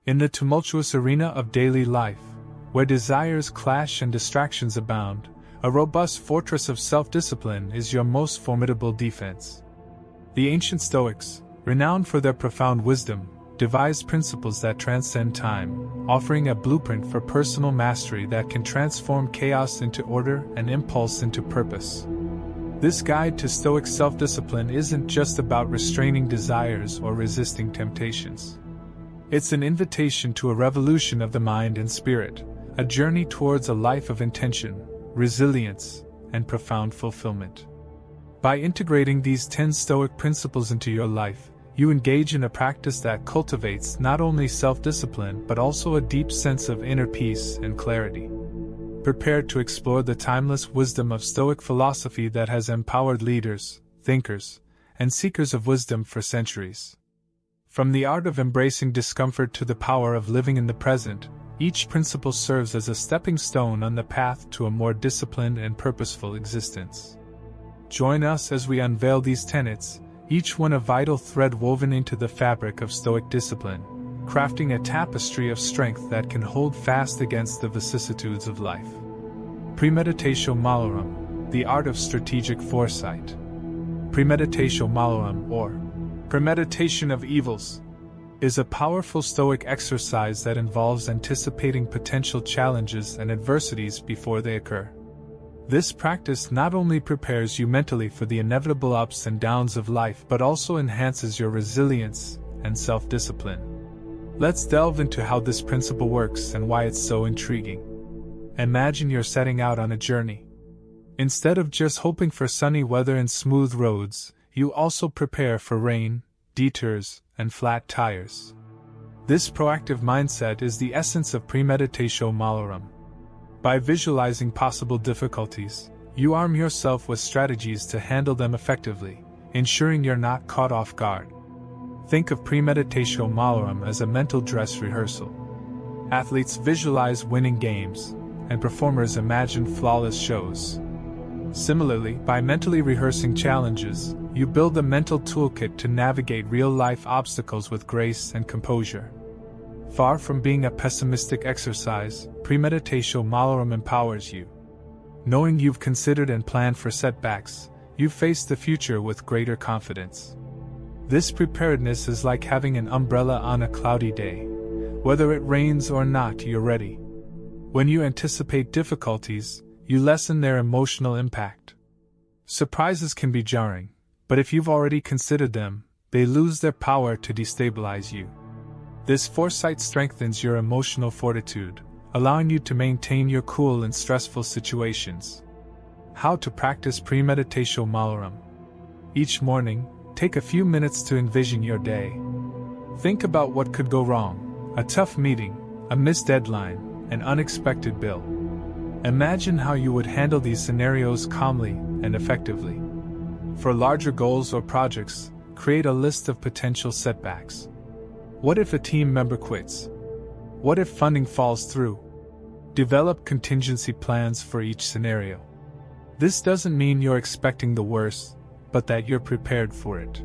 In the tumultuous arena of daily life, where desires clash and distractions abound, a robust fortress of self-discipline is your most formidable defense. The ancient Stoics, renowned for their profound wisdom, devised principles that transcend time, offering a blueprint for personal mastery that can transform chaos into order and impulse into purpose. This guide to Stoic self-discipline isn't just about restraining desires or resisting temptations. It's an invitation to a revolution of the mind and spirit, a journey towards a life of intention, resilience, and profound fulfillment. By integrating these 10 Stoic principles into your life, you engage in a practice that cultivates not only self-discipline but also a deep sense of inner peace and clarity. Prepare to explore the timeless wisdom of Stoic philosophy that has empowered leaders, thinkers, and seekers of wisdom for centuries. From the art of embracing discomfort to the power of living in the present, each principle serves as a stepping stone on the path to a more disciplined and purposeful existence. Join us as we unveil these tenets, each one a vital thread woven into the fabric of Stoic discipline, crafting a tapestry of strength that can hold fast against the vicissitudes of life. Premeditatio malorum, the art of strategic foresight. Premeditatio malorum, or premeditation of evils, is a powerful Stoic exercise that involves anticipating potential challenges and adversities before they occur. This practice not only prepares you mentally for the inevitable ups and downs of life but also enhances your resilience and self-discipline. Let's delve into how this principle works and why it's so intriguing. Imagine you're setting out on a journey. Instead of just hoping for sunny weather and smooth roads, you also prepare for rain, detours, and flat tires. This proactive mindset is the essence of premeditatio malorum. By visualizing possible difficulties, you arm yourself with strategies to handle them effectively, ensuring you're not caught off guard. Think of premeditatio malorum as a mental dress rehearsal. Athletes visualize winning games, and performers imagine flawless shows. Similarly, by mentally rehearsing challenges, you build a mental toolkit to navigate real-life obstacles with grace and composure. Far from being a pessimistic exercise, premeditatio malorum empowers you. Knowing you've considered and planned for setbacks, you face the future with greater confidence. This preparedness is like having an umbrella on a cloudy day. Whether it rains or not, you're ready. When you anticipate difficulties, you lessen their emotional impact. Surprises can be jarring, but if you've already considered them, they lose their power to destabilize you. This foresight strengthens your emotional fortitude, allowing you to maintain your cool in stressful situations. How to practice premeditatio malorum. Each morning, take a few minutes to envision your day. Think about what could go wrong: a tough meeting, a missed deadline, an unexpected bill. Imagine how you would handle these scenarios calmly and effectively. For larger goals or projects, create a list of potential setbacks. What if a team member quits? What if funding falls through? Develop contingency plans for each scenario. This doesn't mean you're expecting the worst, but that you're prepared for it.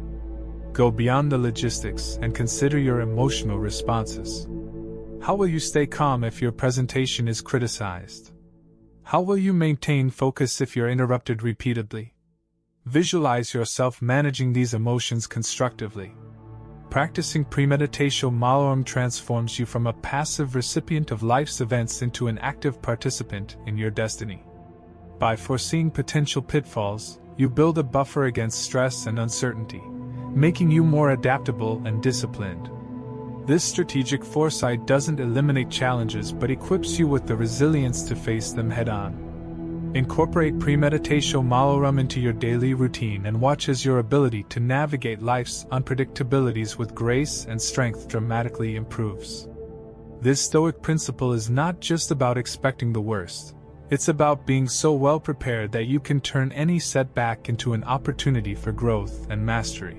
Go beyond the logistics and consider your emotional responses. How will you stay calm if your presentation is criticized? How will you maintain focus if you're interrupted repeatedly? Visualize yourself managing these emotions constructively. Practicing premeditatio malorum transforms you from a passive recipient of life's events into an active participant in your destiny. By foreseeing potential pitfalls, you build a buffer against stress and uncertainty, making you more adaptable and disciplined. This strategic foresight doesn't eliminate challenges but equips you with the resilience to face them head-on. Incorporate premeditatio malorum into your daily routine and watch as your ability to navigate life's unpredictabilities with grace and strength dramatically improves. This Stoic principle is not just about expecting the worst. It's about being so well prepared that you can turn any setback into an opportunity for growth and mastery.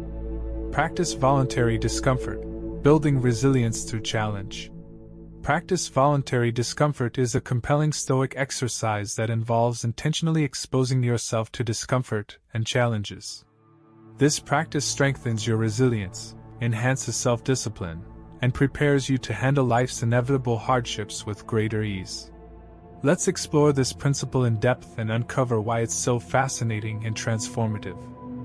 Practice voluntary discomfort, building resilience through challenge. Practice voluntary discomfort is a compelling Stoic exercise that involves intentionally exposing yourself to discomfort and challenges. This practice strengthens your resilience, enhances self-discipline, and prepares you to handle life's inevitable hardships with greater ease. Let's explore this principle in depth and uncover why it's so fascinating and transformative.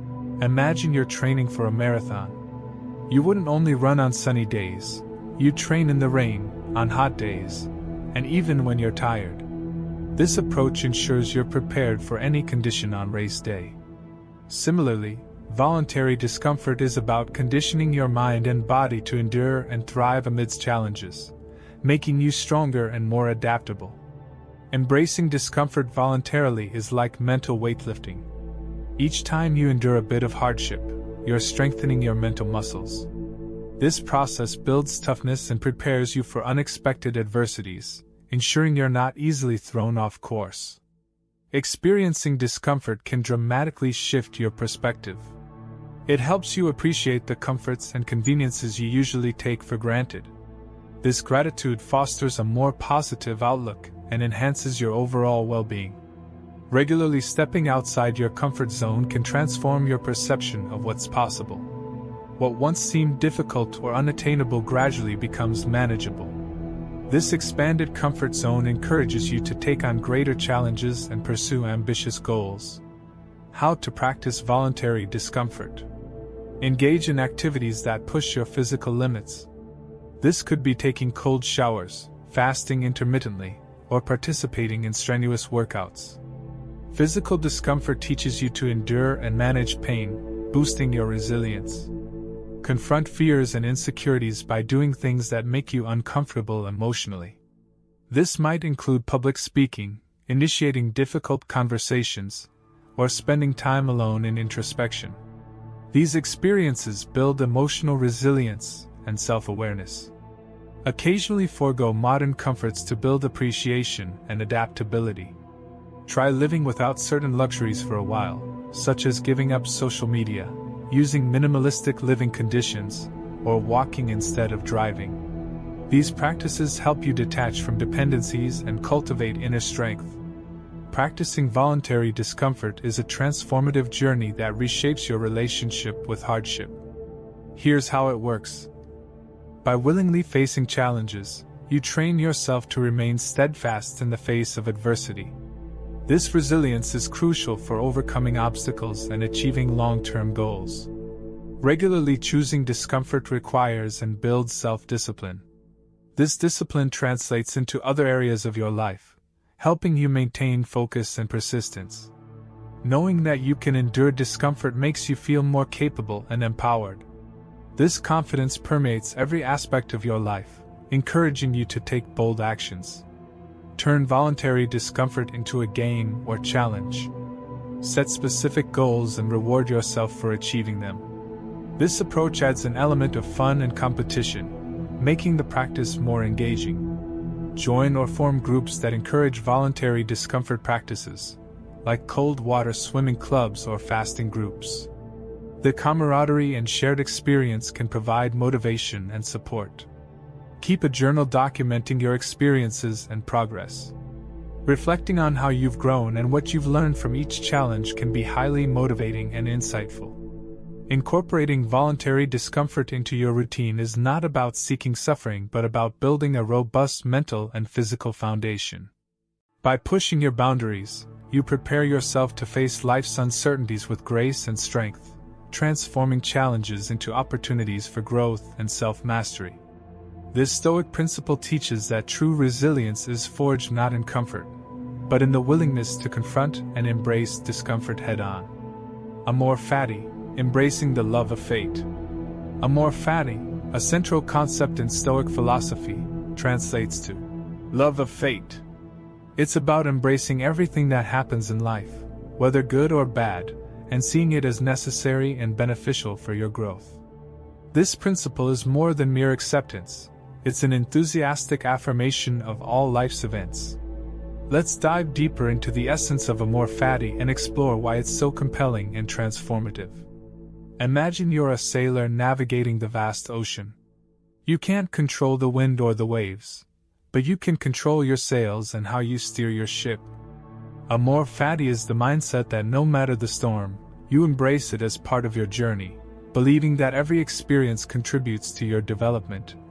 Imagine you're training for a marathon. You wouldn't only run on sunny days, you'd train in the rain, on hot days, and even when you're tired. This approach ensures you're prepared for any condition on race day. Similarly, voluntary discomfort is about conditioning your mind and body to endure and thrive amidst challenges, making you stronger and more adaptable. Embracing discomfort voluntarily is like mental weightlifting. Each time you endure a bit of hardship, you're strengthening your mental muscles. This process builds toughness and prepares you for unexpected adversities, ensuring you're not easily thrown off course. Experiencing discomfort can dramatically shift your perspective. It helps you appreciate the comforts and conveniences you usually take for granted. This gratitude fosters a more positive outlook and enhances your overall well-being. Regularly stepping outside your comfort zone can transform your perception of what's possible. What once seemed difficult or unattainable gradually becomes manageable. This expanded comfort zone encourages you to take on greater challenges and pursue ambitious goals. How to practice voluntary discomfort. Engage in activities that push your physical limits. This could be taking cold showers, fasting intermittently, or participating in strenuous workouts. Physical discomfort teaches you to endure and manage pain, boosting your resilience. Confront fears and insecurities by doing things that make you uncomfortable emotionally. This might include public speaking, initiating difficult conversations, or spending time alone in introspection. These experiences build emotional resilience and self-awareness. Occasionally forego modern comforts to build appreciation and adaptability. Try living without certain luxuries for a while, such as giving up social media, using minimalistic living conditions, or walking instead of driving. These practices help you detach from dependencies and cultivate inner strength. Practicing voluntary discomfort is a transformative journey that reshapes your relationship with hardship. Here's how it works. By willingly facing challenges, you train yourself to remain steadfast in the face of adversity. This resilience is crucial for overcoming obstacles and achieving long-term goals. Regularly choosing discomfort requires and builds self-discipline. This discipline translates into other areas of your life, helping you maintain focus and persistence. Knowing that you can endure discomfort makes you feel more capable and empowered. This confidence permeates every aspect of your life, encouraging you to take bold actions. Turn voluntary discomfort into a gain or challenge. Set specific goals and reward yourself for achieving them. This approach adds an element of fun and competition, making the practice more engaging. Join or form groups that encourage voluntary discomfort practices, like cold water swimming clubs or fasting groups. The camaraderie and shared experience can provide motivation and support. Keep a journal documenting your experiences and progress. Reflecting on how you've grown and what you've learned from each challenge can be highly motivating and insightful. Incorporating voluntary discomfort into your routine is not about seeking suffering but about building a robust mental and physical foundation. By pushing your boundaries, you prepare yourself to face life's uncertainties with grace and strength, transforming challenges into opportunities for growth and self-mastery. This Stoic principle teaches that true resilience is forged not in comfort, but in the willingness to confront and embrace discomfort head-on. Amor fati, embracing the love of fate. Amor fati, a central concept in Stoic philosophy, translates to love of fate. It's about embracing everything that happens in life, whether good or bad, and seeing it as necessary and beneficial for your growth. This principle is more than mere acceptance, it's an enthusiastic affirmation of all life's events. Let's dive deeper into the essence of Amor fati and explore why it's so compelling and transformative. Imagine you're a sailor navigating the vast ocean. You can't control the wind or the waves, but you can control your sails and how you steer your ship. Amor fati is the mindset that no matter the storm, you embrace it as part of your journey, believing that every experience contributes to your development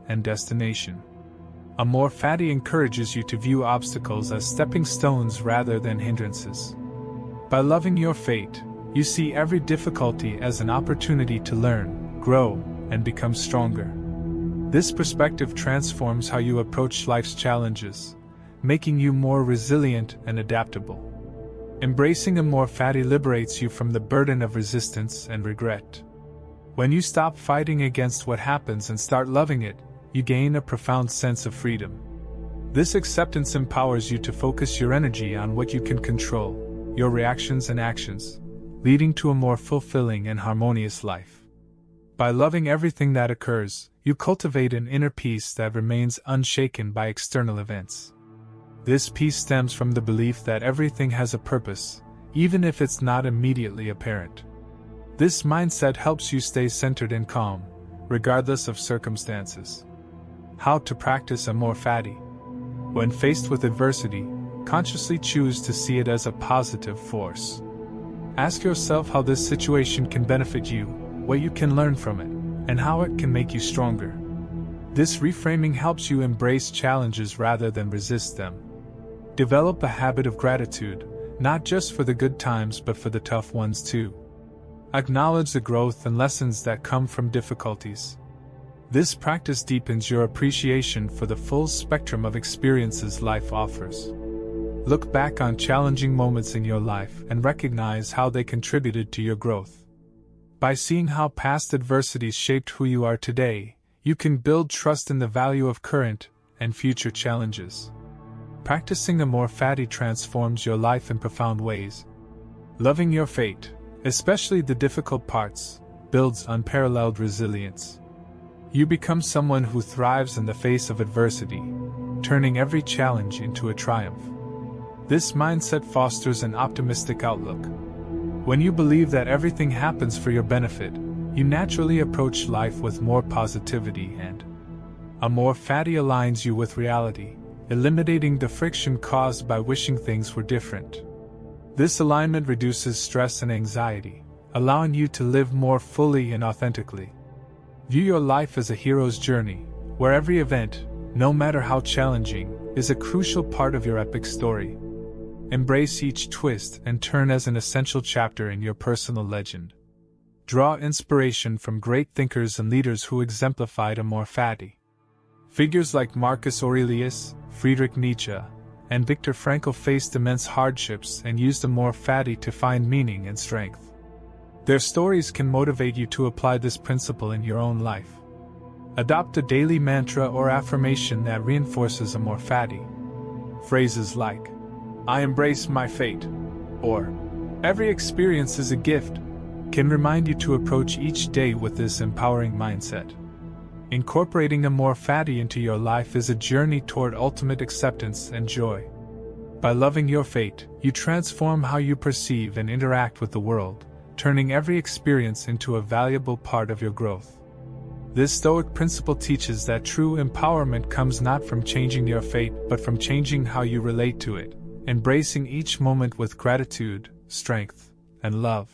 and destination. Amor Fati encourages you to view obstacles as stepping stones rather than hindrances. By loving your fate, you see every difficulty as an opportunity to learn, grow, and become stronger. This perspective transforms how you approach life's challenges, making you more resilient and adaptable. Embracing Amor Fati liberates you from the burden of resistance and regret. When you stop fighting against what happens and start loving it, you gain a profound sense of freedom. This acceptance empowers you to focus your energy on what you can control, your reactions and actions, leading to a more fulfilling and harmonious life. By loving everything that occurs, you cultivate an inner peace that remains unshaken by external events. This peace stems from the belief that everything has a purpose, even if it's not immediately apparent. This mindset helps you stay centered and calm, regardless of circumstances. How to practice Amor Fati? When faced with adversity, consciously choose to see it as a positive force. Ask yourself how this situation can benefit you, what you can learn from it, and how it can make you stronger. This reframing helps you embrace challenges rather than resist them. Develop a habit of gratitude, not just for the good times but for the tough ones too. Acknowledge the growth and lessons that come from difficulties. This practice deepens your appreciation for the full spectrum of experiences life offers. Look back on challenging moments in your life and recognize how they contributed to your growth. By seeing how past adversities shaped who you are today, you can build trust in the value of current and future challenges. Practicing Amor Fati transforms your life in profound ways. Loving your fate, especially the difficult parts, builds unparalleled resilience. You become someone who thrives in the face of adversity, turning every challenge into a triumph. This mindset fosters an optimistic outlook. When you believe that everything happens for your benefit, you naturally approach life with more positivity and Amor Fati aligns you with reality, eliminating the friction caused by wishing things were different. This alignment reduces stress and anxiety, allowing you to live more fully and authentically. View your life as a hero's journey, where every event, no matter how challenging, is a crucial part of your epic story. Embrace each twist and turn as an essential chapter in your personal legend. Draw inspiration from great thinkers and leaders who exemplified Amor Fati. Figures like Marcus Aurelius, Friedrich Nietzsche, and Viktor Frankl faced immense hardships and used Amor Fati to find meaning and strength. Their stories can motivate you to apply this principle in your own life. Adopt a daily mantra or affirmation that reinforces Amor Fati. Phrases like, "I embrace my fate," or "Every experience is a gift," can remind you to approach each day with this empowering mindset. Incorporating Amor Fati into your life is a journey toward ultimate acceptance and joy. By loving your fate, you transform how you perceive and interact with the world, turning every experience into a valuable part of your growth. This Stoic principle teaches that true empowerment comes not from changing your fate but from changing how you relate to it, embracing each moment with gratitude, strength, and love.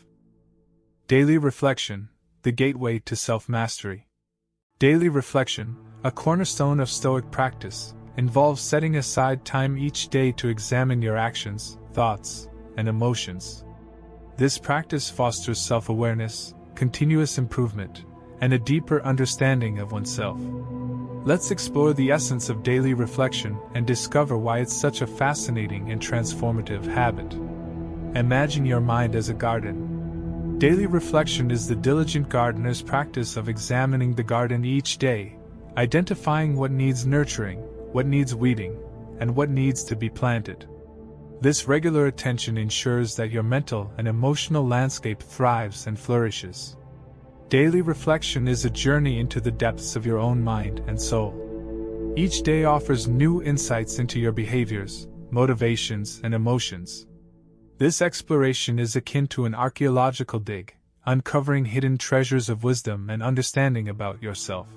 Daily reflection, the gateway to self-mastery. Daily reflection, a cornerstone of Stoic practice, involves setting aside time each day to examine your actions, thoughts, and emotions. This practice fosters self-awareness, continuous improvement, and a deeper understanding of oneself. Let's explore the essence of daily reflection and discover why it's such a fascinating and transformative habit. Imagine your mind as a garden. Daily reflection is the diligent gardener's practice of examining the garden each day, identifying what needs nurturing, what needs weeding, and what needs to be planted. This regular attention ensures that your mental and emotional landscape thrives and flourishes. Daily reflection is a journey into the depths of your own mind and soul. Each day offers new insights into your behaviors, motivations, and emotions. This exploration is akin to an archaeological dig, uncovering hidden treasures of wisdom and understanding about yourself.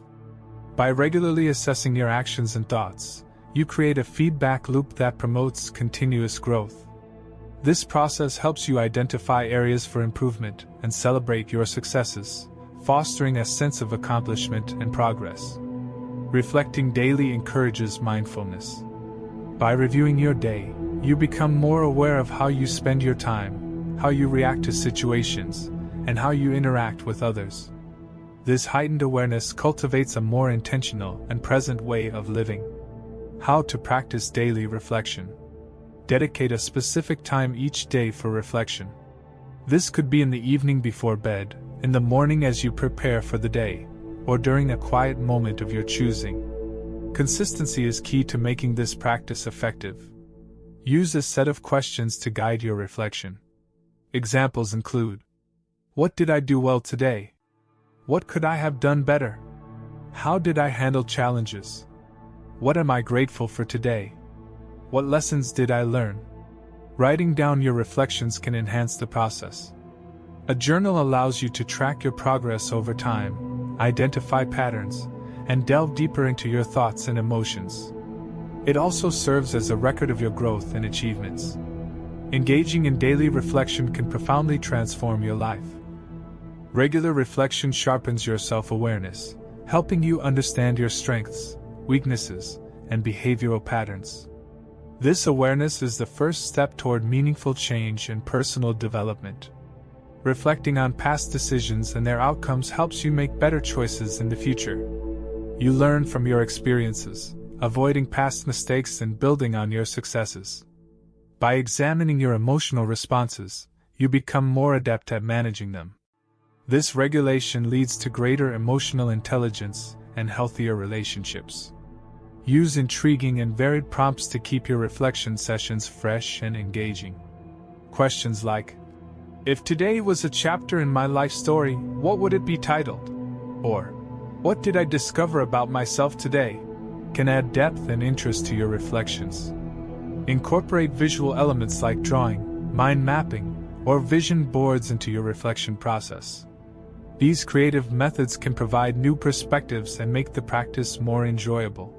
By regularly assessing your actions and thoughts, you create a feedback loop that promotes continuous growth. This process helps you identify areas for improvement and celebrate your successes, fostering a sense of accomplishment and progress. Reflecting daily encourages mindfulness. By reviewing your day, you become more aware of how you spend your time, how you react to situations, and how you interact with others. This heightened awareness cultivates a more intentional and present way of living. How to practice daily reflection. Dedicate a specific time each day for reflection. This could be in the evening before bed, in the morning as you prepare for the day, or during a quiet moment of your choosing. Consistency is key to making this practice effective. Use a set of questions to guide your reflection. Examples include: what did I do well today? What could I have done better? How did I handle challenges? What am I grateful for today? What lessons did I learn? Writing down your reflections can enhance the process. A journal allows you to track your progress over time, identify patterns, and delve deeper into your thoughts and emotions. It also serves as a record of your growth and achievements. Engaging in daily reflection can profoundly transform your life. Regular reflection sharpens your self-awareness, helping you understand your strengths, weaknesses, and behavioral patterns. This awareness is the first step toward meaningful change and personal development. Reflecting on past decisions and their outcomes helps you make better choices in the future. You learn from your experiences, avoiding past mistakes and building on your successes. By examining your emotional responses, you become more adept at managing them. This regulation leads to greater emotional intelligence and healthier relationships. Use intriguing and varied prompts to keep your reflection sessions fresh and engaging. Questions like, if today was a chapter in my life story, what would it be titled? Or, what did I discover about myself today? Can add depth and interest to your reflections. Incorporate visual elements like drawing, mind mapping, or vision boards into your reflection process. These creative methods can provide new perspectives and make the practice more enjoyable.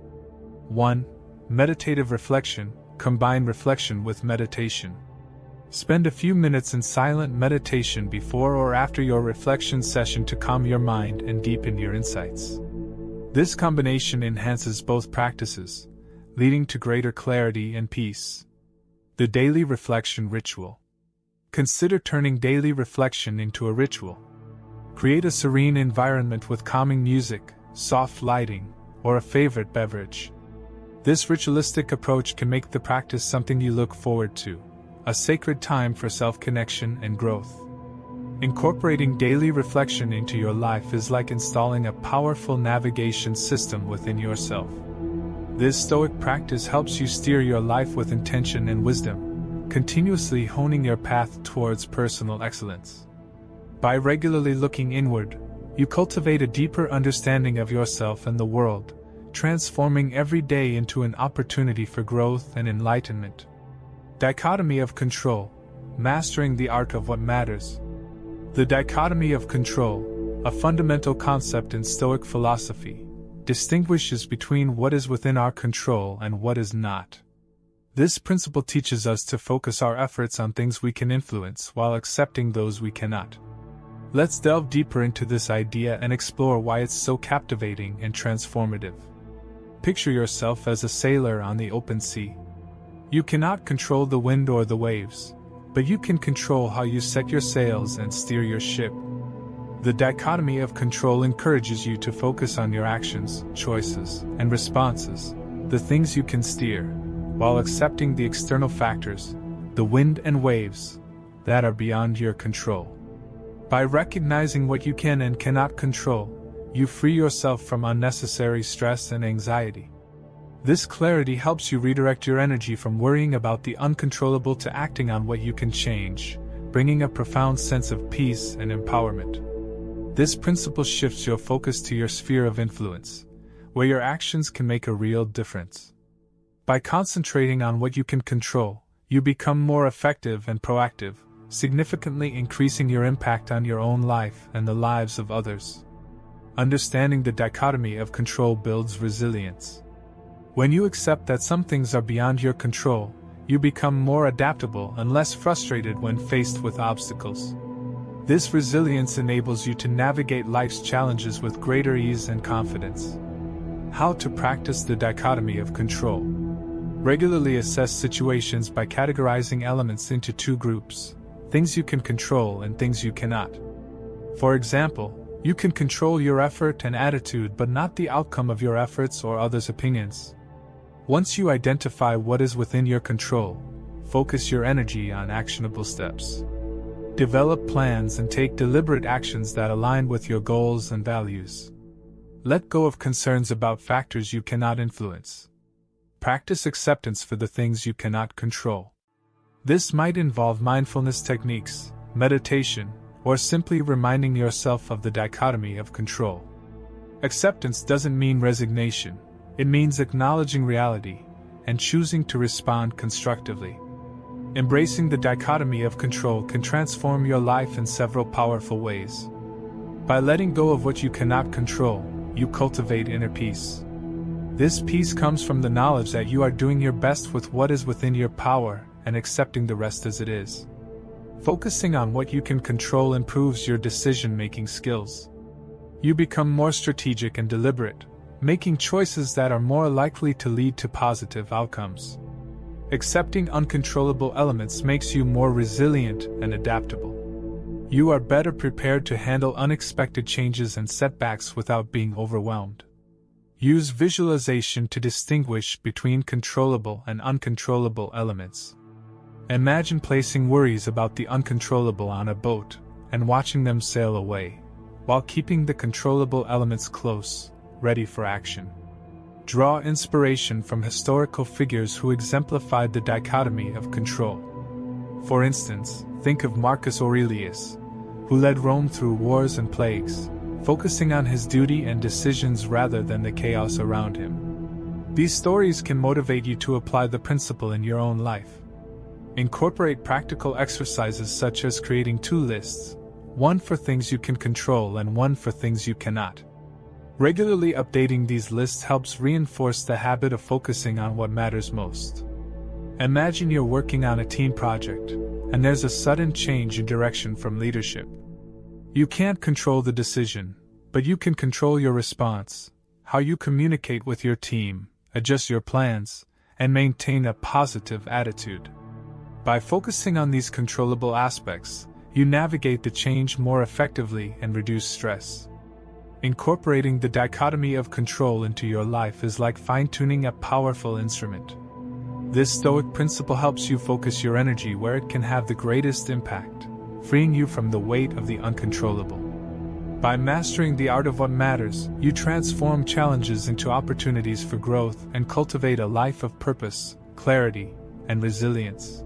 1. Meditative reflection. Combine reflection with meditation. Spend a few minutes in silent meditation before or after your reflection session to calm your mind and deepen your insights. This combination enhances both practices, leading to greater clarity and peace. The daily reflection ritual. Consider turning daily reflection into a ritual. Create a serene environment with calming music, soft lighting, or a favorite beverage. This ritualistic approach can make the practice something you look forward to, a sacred time for self-connection and growth. Incorporating daily reflection into your life is like installing a powerful navigation system within yourself. This Stoic practice helps you steer your life with intention and wisdom, continuously honing your path towards personal excellence. By regularly looking inward, you cultivate a deeper understanding of yourself and the world, transforming every day into an opportunity for growth and enlightenment. Dichotomy of control. Mastering the art of what matters. The dichotomy of control, a fundamental concept in Stoic philosophy, distinguishes between what is within our control and what is not. This principle teaches us to focus our efforts on things we can influence while accepting those we cannot. Let's delve deeper into this idea and explore why it's so captivating and transformative. Picture yourself as a sailor on the open sea. You cannot control the wind or the waves, but you can control how you set your sails and steer your ship. The dichotomy of control encourages you to focus on your actions, choices, and responses, the things you can steer, while accepting the external factors, the wind and waves, that are beyond your control. By recognizing what you can and cannot control, you free yourself from unnecessary stress and anxiety. This clarity helps you redirect your energy from worrying about the uncontrollable to acting on what you can change, bringing a profound sense of peace and empowerment. This principle shifts your focus to your sphere of influence, where your actions can make a real difference. By concentrating on what you can control, you become more effective and proactive, significantly increasing your impact on your own life and the lives of others. Understanding the dichotomy of control builds resilience. When you accept that some things are beyond your control, you become more adaptable and less frustrated when faced with obstacles. This resilience enables you to navigate life's challenges with greater ease and confidence. How to practice the dichotomy of control. Regularly assess situations by categorizing elements into two groups: things you can control and things you cannot. For example, you can control your effort and attitude but not the outcome of your efforts or others' opinions. Once you identify what is within your control, focus your energy on actionable steps. Develop plans and take deliberate actions that align with your goals and values. Let go of concerns about factors you cannot influence. Practice acceptance for the things you cannot control. This might involve mindfulness techniques, meditation, or simply reminding yourself of the dichotomy of control. Acceptance doesn't mean resignation, it means acknowledging reality and choosing to respond constructively. Embracing the dichotomy of control can transform your life in several powerful ways. By letting go of what you cannot control, you cultivate inner peace. This peace comes from the knowledge that you are doing your best with what is within your power and accepting the rest as it is. Focusing on what you can control improves your decision-making skills. You become more strategic and deliberate, making choices that are more likely to lead to positive outcomes. Accepting uncontrollable elements makes you more resilient and adaptable. You are better prepared to handle unexpected changes and setbacks without being overwhelmed. Use visualization to distinguish between controllable and uncontrollable elements. Imagine placing worries about the uncontrollable on a boat and watching them sail away, while keeping the controllable elements close, ready for action. Draw inspiration from historical figures who exemplified the dichotomy of control. For instance, think of Marcus Aurelius, who led Rome through wars and plagues, focusing on his duty and decisions rather than the chaos around him. These stories can motivate you to apply the principle in your own life. Incorporate practical exercises such as creating two lists, one for things you can control and one for things you cannot. Regularly updating these lists helps reinforce the habit of focusing on what matters most. Imagine you're working on a team project, and there's a sudden change in direction from leadership. You can't control the decision, but you can control your response, how you communicate with your team, adjust your plans, and maintain a positive attitude. By focusing on these controllable aspects, you navigate the change more effectively and reduce stress. Incorporating the dichotomy of control into your life is like fine-tuning a powerful instrument. This Stoic principle helps you focus your energy where it can have the greatest impact, freeing you from the weight of the uncontrollable. By mastering the art of what matters, you transform challenges into opportunities for growth and cultivate a life of purpose, clarity, and resilience.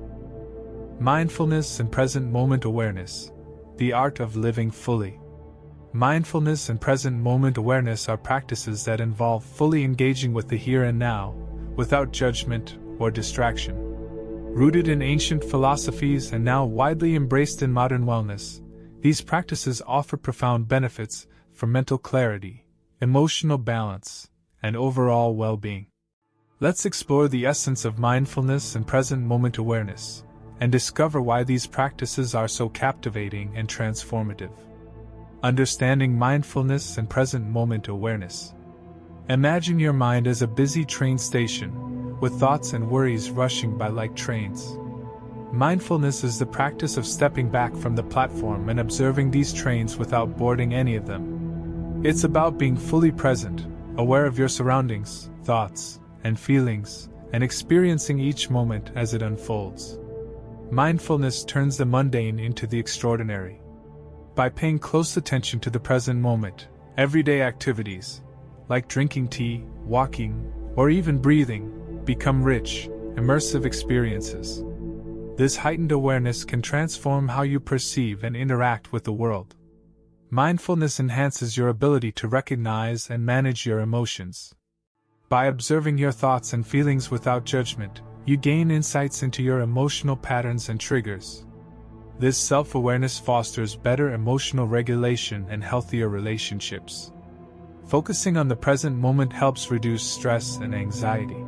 Mindfulness and present moment awareness, the art of living fully. Mindfulness and present moment awareness are practices that involve fully engaging with the here and now, without judgment or distraction. Rooted in ancient philosophies and now widely embraced in modern wellness, these practices offer profound benefits for mental clarity, emotional balance, and overall well-being. Let's explore the essence of mindfulness and present moment awareness, and discover why these practices are so captivating and transformative. Understanding mindfulness and present moment awareness. Imagine your mind as a busy train station, with thoughts and worries rushing by like trains. Mindfulness is the practice of stepping back from the platform and observing these trains without boarding any of them. It's about being fully present, aware of your surroundings, thoughts, and feelings, and experiencing each moment as it unfolds. Mindfulness turns the mundane into the extraordinary. By paying close attention to the present moment, everyday activities, like drinking tea, walking, or even breathing, become rich, immersive experiences. This heightened awareness can transform how you perceive and interact with the world. Mindfulness enhances your ability to recognize and manage your emotions. By observing your thoughts and feelings without judgment, you gain insights into your emotional patterns and triggers. This self-awareness fosters better emotional regulation and healthier relationships. Focusing on the present moment helps reduce stress and anxiety.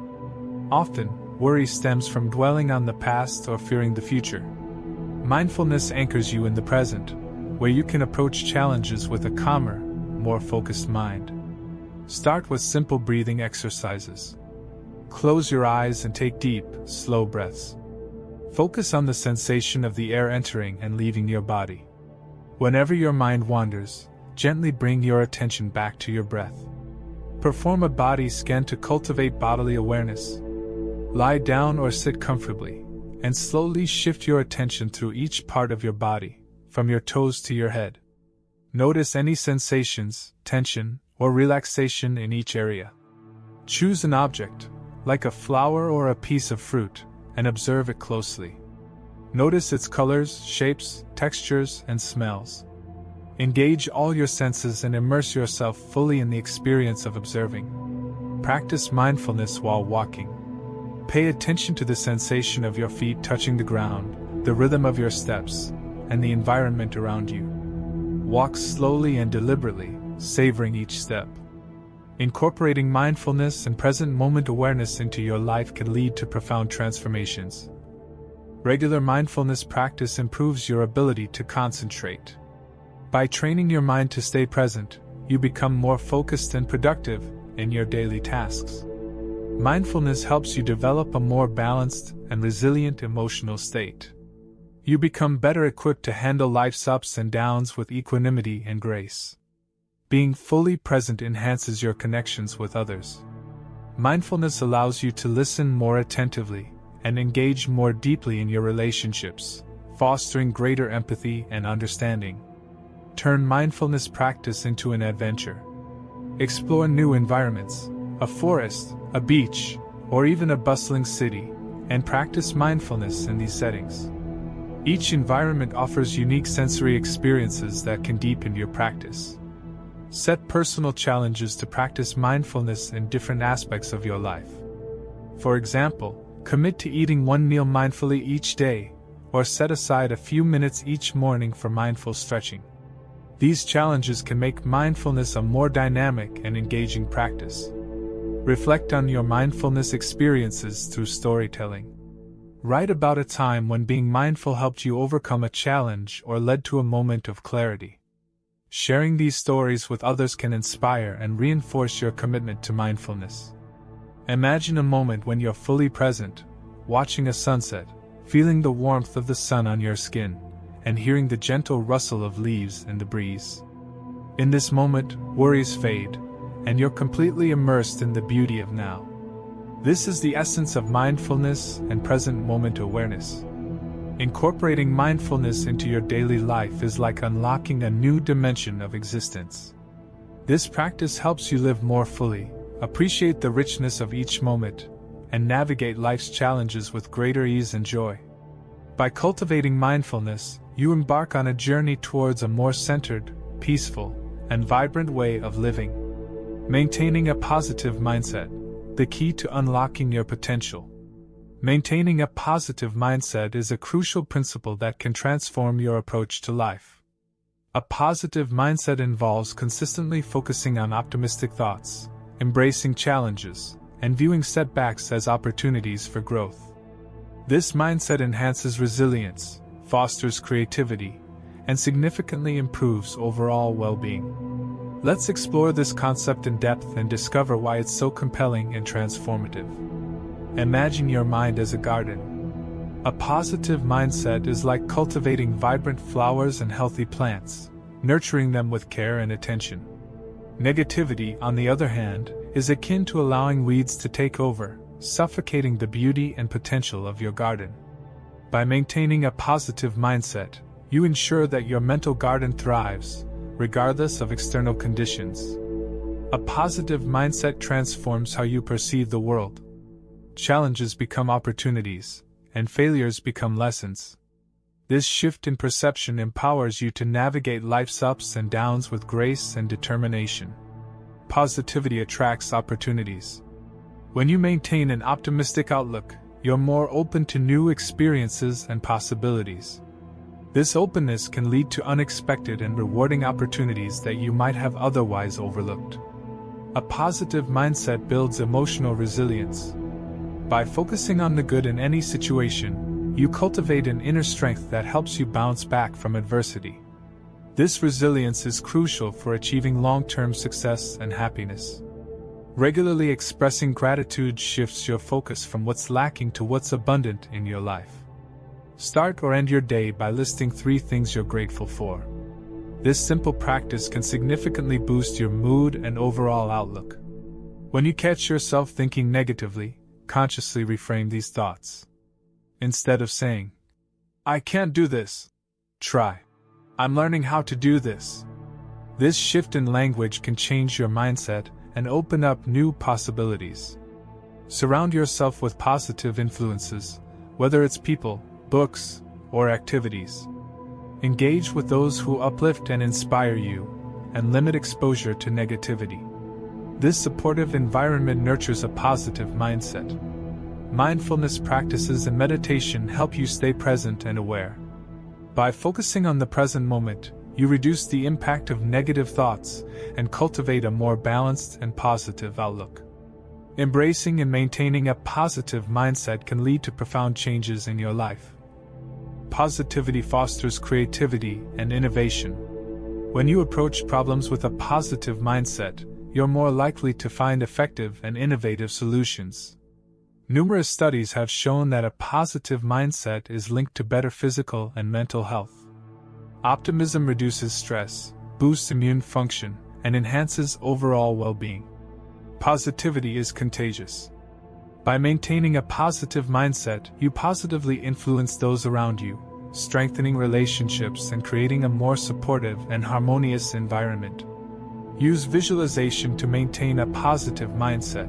Often, worry stems from dwelling on the past or fearing the future. Mindfulness anchors you in the present, where you can approach challenges with a calmer, more focused mind. Start with simple breathing exercises. Close your eyes and take deep, slow breaths. Focus on the sensation of the air entering and leaving your body. Whenever your mind wanders, gently bring your attention back to your breath. Perform a body scan to cultivate bodily awareness. Lie down or sit comfortably, and slowly shift your attention through each part of your body, from your toes to your head. Notice any sensations, tension, or relaxation in each area. Choose an object, like a flower or a piece of fruit, and observe it closely. Notice its colors, shapes, textures, and smells. Engage all your senses and immerse yourself fully in the experience of observing. Practice mindfulness while walking. Pay attention to the sensation of your feet touching the ground, the rhythm of your steps, and the environment around you. Walk slowly and deliberately, savoring each step. Incorporating mindfulness and present moment awareness into your life can lead to profound transformations. Regular mindfulness practice improves your ability to concentrate. By training your mind to stay present, you become more focused and productive in your daily tasks. Mindfulness helps you develop a more balanced and resilient emotional state. You become better equipped to handle life's ups and downs with equanimity and grace. Being fully present enhances your connections with others. Mindfulness allows you to listen more attentively and engage more deeply in your relationships, fostering greater empathy and understanding. Turn mindfulness practice into an adventure. Explore new environments, a forest, a beach, or even a bustling city, and practice mindfulness in these settings. Each environment offers unique sensory experiences that can deepen your practice. Set personal challenges to practice mindfulness in different aspects of your life. For example, commit to eating one meal mindfully each day, or set aside a few minutes each morning for mindful stretching. These challenges can make mindfulness a more dynamic and engaging practice. Reflect on your mindfulness experiences through storytelling. Write about a time when being mindful helped you overcome a challenge or led to a moment of clarity. Sharing these stories with others can inspire and reinforce your commitment to mindfulness. Imagine a moment when you're fully present, watching a sunset, feeling the warmth of the sun on your skin, and hearing the gentle rustle of leaves in the breeze. In this moment, worries fade, and you're completely immersed in the beauty of now. This is the essence of mindfulness and present moment awareness. Incorporating mindfulness into your daily life is like unlocking a new dimension of existence. This practice helps you live more fully, appreciate the richness of each moment, and navigate life's challenges with greater ease and joy. By cultivating mindfulness, you embark on a journey towards a more centered, peaceful, and vibrant way of living. Maintaining a positive mindset, the key to unlocking your potential. Maintaining a positive mindset is a crucial principle that can transform your approach to life. A positive mindset involves consistently focusing on optimistic thoughts, embracing challenges, and viewing setbacks as opportunities for growth. This mindset enhances resilience, fosters creativity, and significantly improves overall well-being. Let's explore this concept in depth and discover why it's so compelling and transformative. Imagine your mind as a garden. A positive mindset is like cultivating vibrant flowers and healthy plants, nurturing them with care and attention. Negativity, on the other hand, is akin to allowing weeds to take over, suffocating the beauty and potential of your garden. By maintaining a positive mindset, you ensure that your mental garden thrives, regardless of external conditions. A positive mindset transforms how you perceive the world. Challenges become opportunities, and failures become lessons. This shift in perception empowers you to navigate life's ups and downs with grace and determination. Positivity attracts opportunities. When you maintain an optimistic outlook, you're more open to new experiences and possibilities. This openness can lead to unexpected and rewarding opportunities that you might have otherwise overlooked. A positive mindset builds emotional resilience. By focusing on the good in any situation, you cultivate an inner strength that helps you bounce back from adversity. This resilience is crucial for achieving long-term success and happiness. Regularly expressing gratitude shifts your focus from what's lacking to what's abundant in your life. Start or end your day by listing 3 things you're grateful for. This simple practice can significantly boost your mood and overall outlook. When you catch yourself thinking negatively, consciously reframe these thoughts. Instead of saying, "I can't do this," try, "I'm learning how to do this." This shift in language can change your mindset and open up new possibilities. Surround yourself with positive influences, whether it's people, books, or activities. Engage with those who uplift and inspire you, and limit exposure to negativity. This supportive environment nurtures a positive mindset. Mindfulness practices and meditation help you stay present and aware. By focusing on the present moment, you reduce the impact of negative thoughts and cultivate a more balanced and positive outlook. Embracing and maintaining a positive mindset can lead to profound changes in your life. Positivity fosters creativity and innovation. When you approach problems with a positive mindset, you're more likely to find effective and innovative solutions. Numerous studies have shown that a positive mindset is linked to better physical and mental health. Optimism reduces stress, boosts immune function, and enhances overall well-being. Positivity is contagious. By maintaining a positive mindset, you positively influence those around you, strengthening relationships and creating a more supportive and harmonious environment. Use visualization to maintain a positive mindset.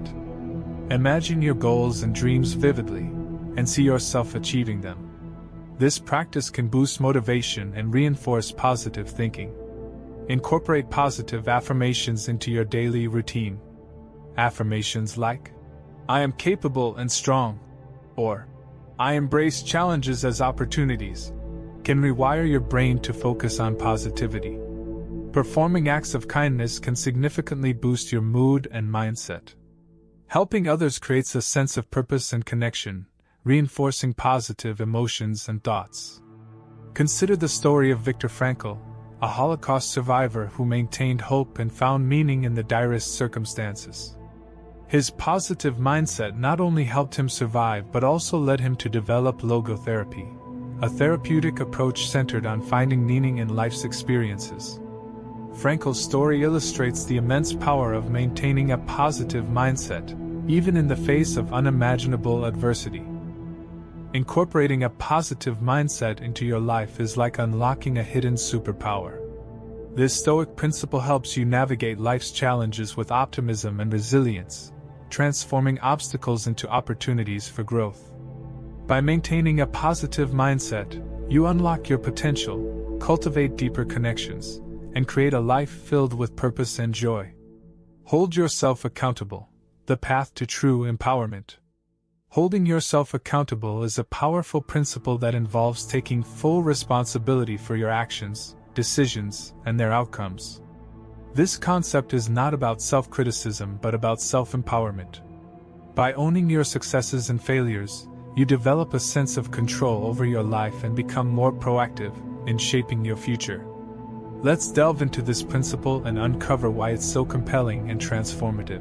Imagine your goals and dreams vividly, and see yourself achieving them. This practice can boost motivation and reinforce positive thinking. Incorporate positive affirmations into your daily routine. Affirmations like, "I am capable and strong," or "I embrace challenges as opportunities," can rewire your brain to focus on positivity. Performing acts of kindness can significantly boost your mood and mindset. Helping others creates a sense of purpose and connection, reinforcing positive emotions and thoughts. Consider the story of Viktor Frankl, a Holocaust survivor who maintained hope and found meaning in the direst circumstances. His positive mindset not only helped him survive but also led him to develop logotherapy, a therapeutic approach centered on finding meaning in life's experiences. Frankl's story illustrates the immense power of maintaining a positive mindset, even in the face of unimaginable adversity. Incorporating a positive mindset into your life is like unlocking a hidden superpower. This Stoic principle helps you navigate life's challenges with optimism and resilience, transforming obstacles into opportunities for growth. By maintaining a positive mindset, you unlock your potential, cultivate deeper connections, and create a life filled with purpose and joy. Hold yourself accountable, the path to true empowerment. Holding yourself accountable is a powerful principle that involves taking full responsibility for your actions, decisions, and their outcomes. This concept is not about self-criticism but about self-empowerment. By owning your successes and failures, you develop a sense of control over your life and become more proactive in shaping your future. Let's delve into this principle and uncover why it's so compelling and transformative.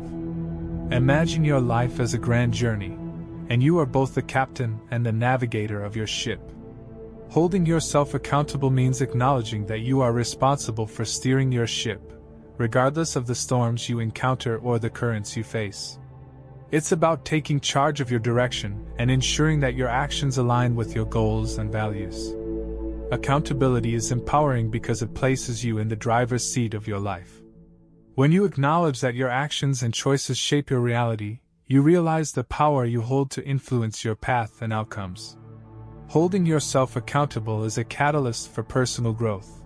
Imagine your life as a grand journey, and you are both the captain and the navigator of your ship. Holding yourself accountable means acknowledging that you are responsible for steering your ship, regardless of the storms you encounter or the currents you face. It's about taking charge of your direction and ensuring that your actions align with your goals and values. Accountability is empowering because it places you in the driver's seat of your life. When you acknowledge that your actions and choices shape your reality, you realize the power you hold to influence your path and outcomes. Holding yourself accountable is a catalyst for personal growth.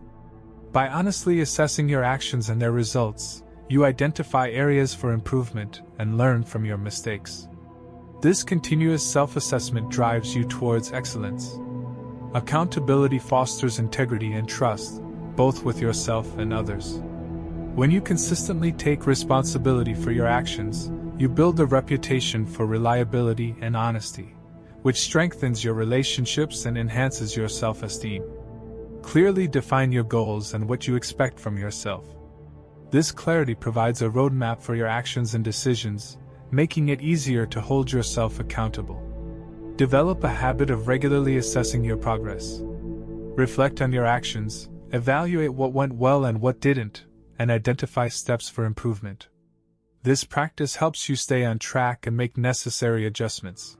By honestly assessing your actions and their results, you identify areas for improvement and learn from your mistakes. This continuous self-assessment drives you towards excellence. Accountability fosters integrity and trust, both with yourself and others. When you consistently take responsibility for your actions, you build a reputation for reliability and honesty, which strengthens your relationships and enhances your self-esteem. Clearly define your goals and what you expect from yourself. This clarity provides a roadmap for your actions and decisions, making it easier to hold yourself accountable. Develop a habit of regularly assessing your progress. Reflect on your actions, evaluate what went well and what didn't, and identify steps for improvement. This practice helps you stay on track and make necessary adjustments.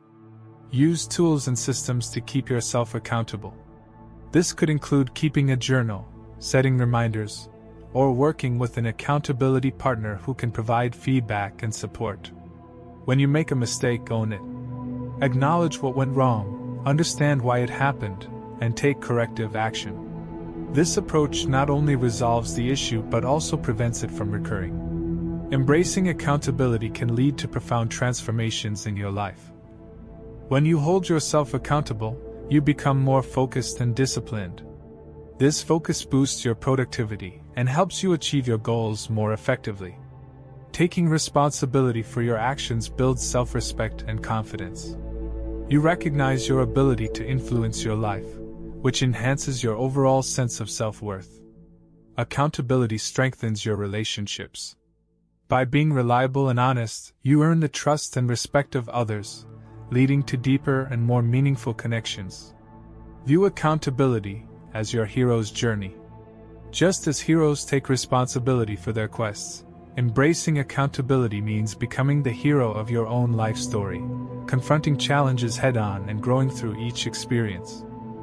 Use tools and systems to keep yourself accountable. This could include keeping a journal, setting reminders, or working with an accountability partner who can provide feedback and support. When you make a mistake, own it. Acknowledge what went wrong, understand why it happened, and take corrective action. This approach not only resolves the issue but also prevents it from recurring. Embracing accountability can lead to profound transformations in your life. When you hold yourself accountable, you become more focused and disciplined. This focus boosts your productivity and helps you achieve your goals more effectively. Taking responsibility for your actions builds self-respect and confidence. You recognize your ability to influence your life, which enhances your overall sense of self-worth. Accountability strengthens your relationships. By being reliable and honest, you earn the trust and respect of others, leading to deeper and more meaningful connections. View accountability as your hero's journey. Just as heroes take responsibility for their quests, embracing accountability means becoming the hero of your own life story, confronting challenges head-on and growing through each experience.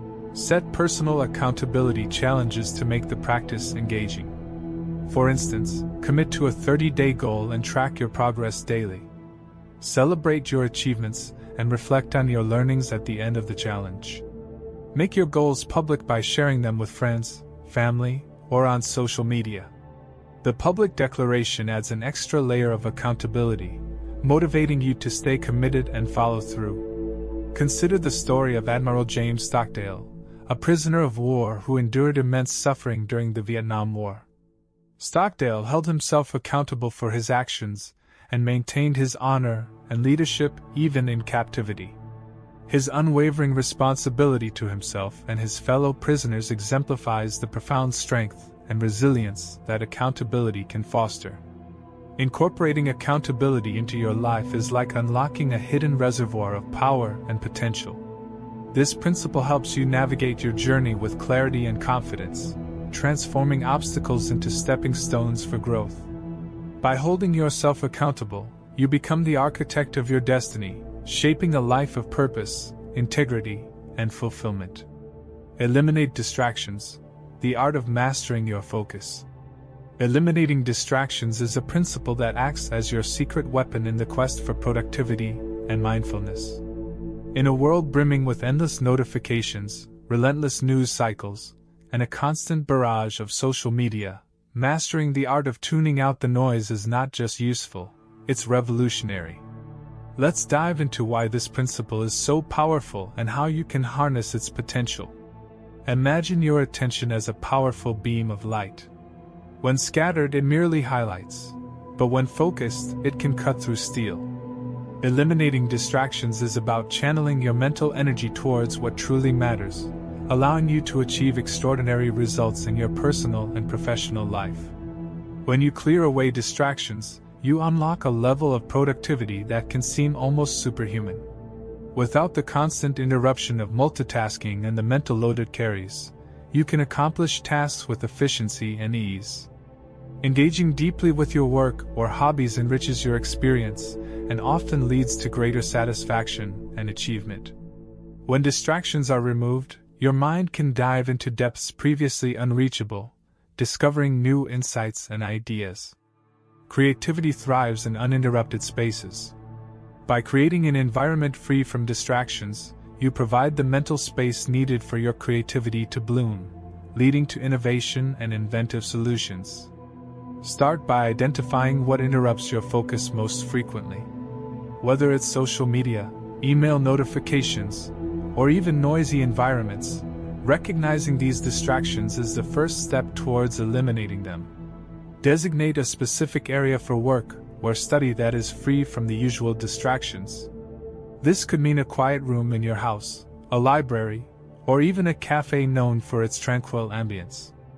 Set personal accountability challenges to make the practice engaging. For instance, commit to a 30-day goal and track your progress daily. Celebrate your achievements and reflect on your learnings at the end of the challenge. Make your goals public by sharing them with friends, family, or on social media. The public declaration adds an extra layer of accountability, motivating you to stay committed and follow through. Consider the story of Admiral James Stockdale, a prisoner of war who endured immense suffering during the Vietnam War. Stockdale held himself accountable for his actions and maintained his honor and leadership even in captivity. His unwavering responsibility to himself and his fellow prisoners exemplifies the profound strength and resilience that accountability can foster. Incorporating accountability into your life is like unlocking a hidden reservoir of power and potential. This principle helps you navigate your journey with clarity and confidence, transforming obstacles into stepping stones for growth. By holding yourself accountable, you become the architect of your destiny, shaping a life of purpose, integrity, and fulfillment. Eliminate distractions, the art of mastering your focus. Eliminating distractions is a principle that acts as your secret weapon in the quest for productivity and mindfulness. In a world brimming with endless notifications, relentless news cycles, and a constant barrage of social media, mastering the art of tuning out the noise is not just useful, it's revolutionary. Let's dive into why this principle is so powerful and how you can harness its potential. Imagine your attention as a powerful beam of light. When scattered, it merely highlights, but when focused, it can cut through steel. Eliminating distractions is about channeling your mental energy towards what truly matters, allowing you to achieve extraordinary results in your personal and professional life. When you clear away distractions, you unlock a level of productivity that can seem almost superhuman. Without the constant interruption of multitasking and the mental load it carries, you can accomplish tasks with efficiency and ease. Engaging deeply with your work or hobbies enriches your experience and often leads to greater satisfaction and achievement. When distractions are removed, your mind can dive into depths previously unreachable, discovering new insights and ideas. Creativity thrives in uninterrupted spaces. By creating an environment free from distractions, you provide the mental space needed for your creativity to bloom, leading to innovation and inventive solutions. Start by identifying what interrupts your focus most frequently. Whether it's social media, email notifications, or even noisy environments, recognizing these distractions is the first step towards eliminating them. Designate a specific area for work or study that is free from the usual distractions. This could mean a quiet room in your house, a library, or even a cafe known for its tranquil ambience.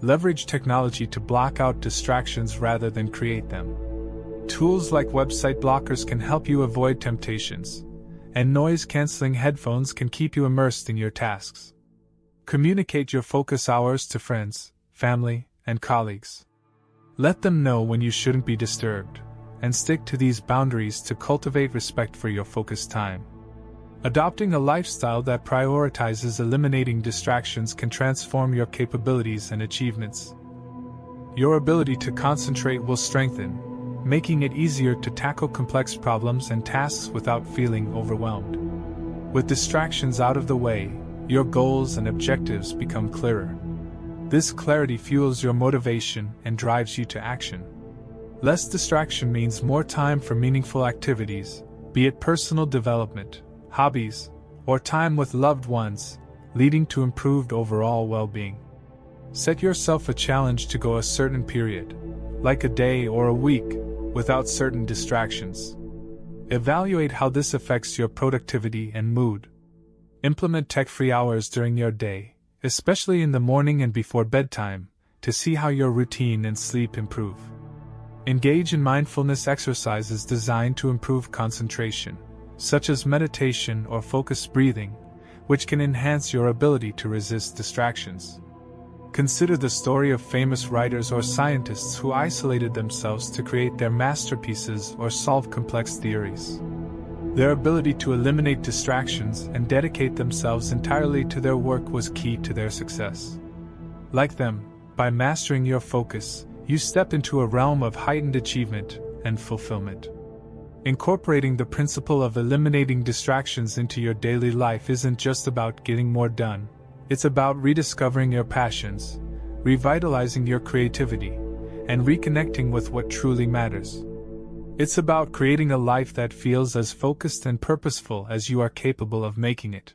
Leverage technology to block out distractions rather than create them. Tools like website blockers can help you avoid temptations, and noise-canceling headphones can keep you immersed in your tasks. Communicate your focus hours to friends, family, and colleagues. Let them know when you shouldn't be disturbed, and stick to these boundaries to cultivate respect for your focus time. Adopting a lifestyle that prioritizes eliminating distractions can transform your capabilities and achievements. Your ability to concentrate will strengthen, making it easier to tackle complex problems and tasks without feeling overwhelmed. With distractions out of the way, your goals and objectives become clearer. This clarity fuels your motivation and drives you to action. Less distraction means more time for meaningful activities, be it personal development, hobbies, or time with loved ones, leading to improved overall well-being. Set yourself a challenge to go a certain period, like a day or a week, without certain distractions. Evaluate how this affects your productivity and mood. Implement tech-free hours during your day, especially in the morning and before bedtime, to see how your routine and sleep improve. Engage in mindfulness exercises designed to improve concentration, such as meditation or focused breathing, which can enhance your ability to resist distractions. Consider the story of famous writers or scientists who isolated themselves to create their masterpieces or solve complex theories. Their ability to eliminate distractions and dedicate themselves entirely to their work was key to their success. Like them, by mastering your focus, you step into a realm of heightened achievement and fulfillment. Incorporating the principle of eliminating distractions into your daily life isn't just about getting more done. It's about rediscovering your passions, revitalizing your creativity, and reconnecting with what truly matters. It's about creating a life that feels as focused and purposeful as you are capable of making it.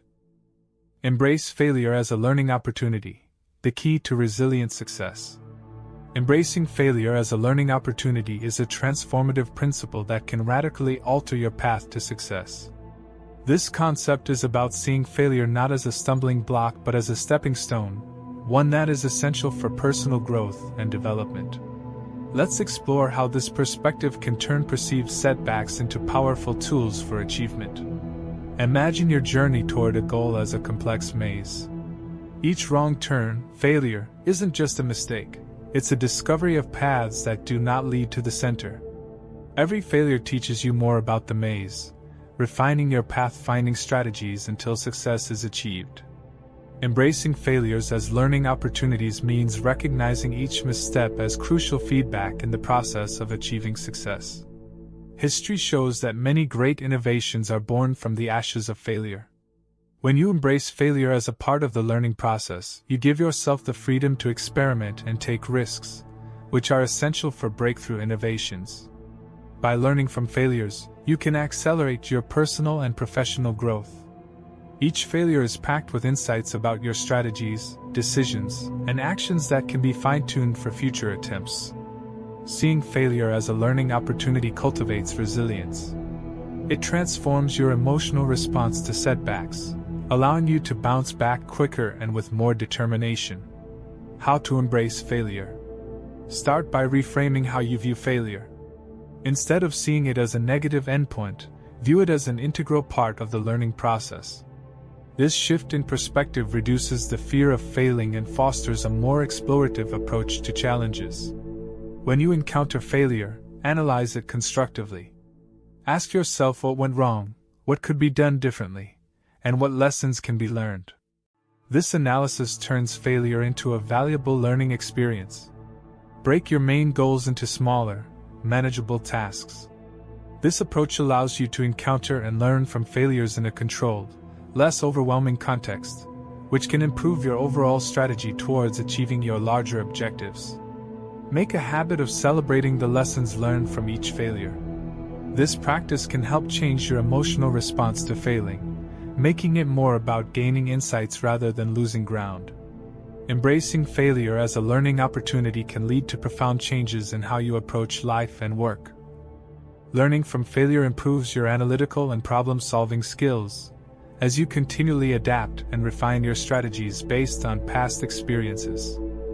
Embrace failure as a learning opportunity, the key to resilient success. Embracing failure as a learning opportunity is a transformative principle that can radically alter your path to success. This concept is about seeing failure not as a stumbling block but as a stepping stone, one that is essential for personal growth and development. Let's explore how this perspective can turn perceived setbacks into powerful tools for achievement. Imagine your journey toward a goal as a complex maze. Each wrong turn, failure, isn't just a mistake. It's a discovery of paths that do not lead to the center. Every failure teaches you more about the maze, refining your path-finding strategies until success is achieved. Embracing failures as learning opportunities means recognizing each misstep as crucial feedback in the process of achieving success. History shows that many great innovations are born from the ashes of failure. When you embrace failure as a part of the learning process, you give yourself the freedom to experiment and take risks, which are essential for breakthrough innovations. By learning from failures, you can accelerate your personal and professional growth. Each failure is packed with insights about your strategies, decisions, and actions that can be fine-tuned for future attempts. Seeing failure as a learning opportunity cultivates resilience. It transforms your emotional response to setbacks, allowing you to bounce back quicker and with more determination. How to embrace failure. Start by reframing how you view failure. Instead of seeing it as a negative endpoint, view it as an integral part of the learning process. This shift in perspective reduces the fear of failing and fosters a more explorative approach to challenges. When you encounter failure, analyze it constructively. Ask yourself what went wrong, what could be done differently, and what lessons can be learned. This analysis turns failure into a valuable learning experience. Break your main goals into smaller, manageable tasks. This approach allows you to encounter and learn from failures in a controlled, less overwhelming context, which can improve your overall strategy towards achieving your larger objectives. Make a habit of celebrating the lessons learned from each failure. This practice can help change your emotional response to failing, making it more about gaining insights rather than losing ground. Embracing failure as a learning opportunity can lead to profound changes in how you approach life and work. Learning from failure improves your analytical and problem-solving skills, as you continually adapt and refine your strategies based on past experiences.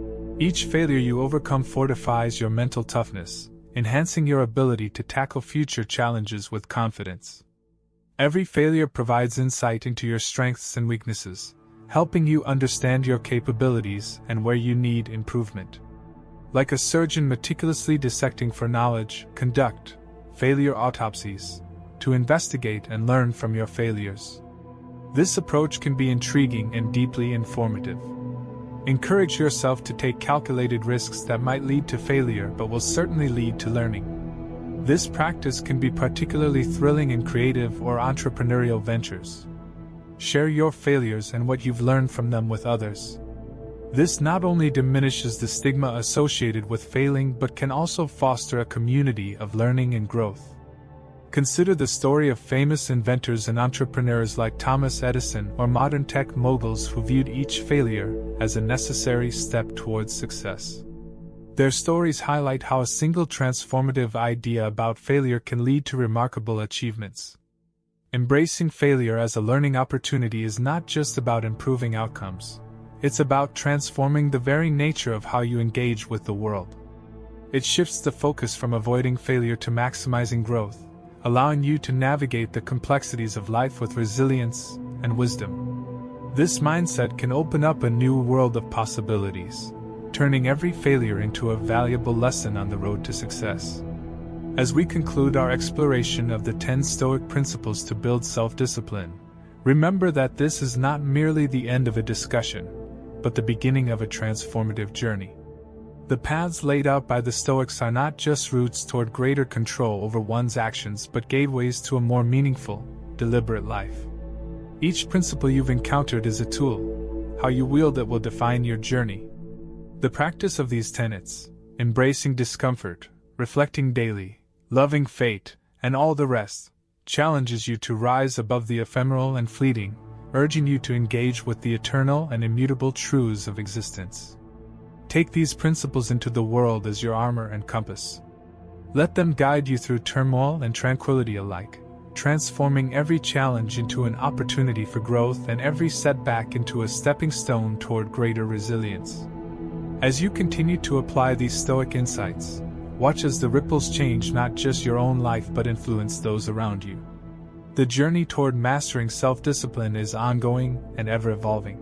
Each failure you overcome fortifies your mental toughness, enhancing your ability to tackle future challenges with confidence. Every failure provides insight into your strengths and weaknesses, helping you understand your capabilities and where you need improvement. Like a surgeon meticulously dissecting for knowledge, conduct failure autopsies to investigate and learn from your failures. This approach can be intriguing and deeply informative. Encourage yourself to take calculated risks that might lead to failure but will certainly lead to learning. This practice can be particularly thrilling in creative or entrepreneurial ventures. Share your failures and what you've learned from them with others. This not only diminishes the stigma associated with failing but can also foster a community of learning and growth. Consider the story of famous inventors and entrepreneurs like Thomas Edison or modern tech moguls who viewed each failure as a necessary step towards success. Their stories highlight how a single transformative idea about failure can lead to remarkable achievements. Embracing failure as a learning opportunity is not just about improving outcomes. It's about transforming the very nature of how you engage with the world. It shifts the focus from avoiding failure to maximizing growth, allowing you to navigate the complexities of life with resilience and wisdom. This mindset can open up a new world of possibilities, turning every failure into a valuable lesson on the road to success. As we conclude our exploration of the 10 Stoic principles to build self-discipline, remember that this is not merely the end of a discussion, but the beginning of a transformative journey. The paths laid out by the Stoics are not just routes toward greater control over one's actions but gateways to a more meaningful, deliberate life. Each principle you've encountered is a tool. How you wield it will define your journey. The practice of these tenets, embracing discomfort, reflecting daily, loving fate, and all the rest, challenges you to rise above the ephemeral and fleeting, urging you to engage with the eternal and immutable truths of existence. Take these principles into the world as your armor and compass. Let them guide you through turmoil and tranquility alike, transforming every challenge into an opportunity for growth and every setback into a stepping stone toward greater resilience. As you continue to apply these Stoic insights, watch as the ripples change not just your own life but influence those around you. The journey toward mastering self-discipline is ongoing and ever-evolving.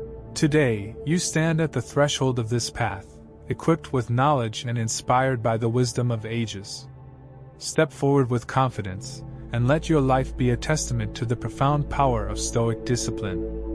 Today, you stand at the threshold of this path, equipped with knowledge and inspired by the wisdom of ages. Step forward with confidence, and let your life be a testament to the profound power of Stoic discipline.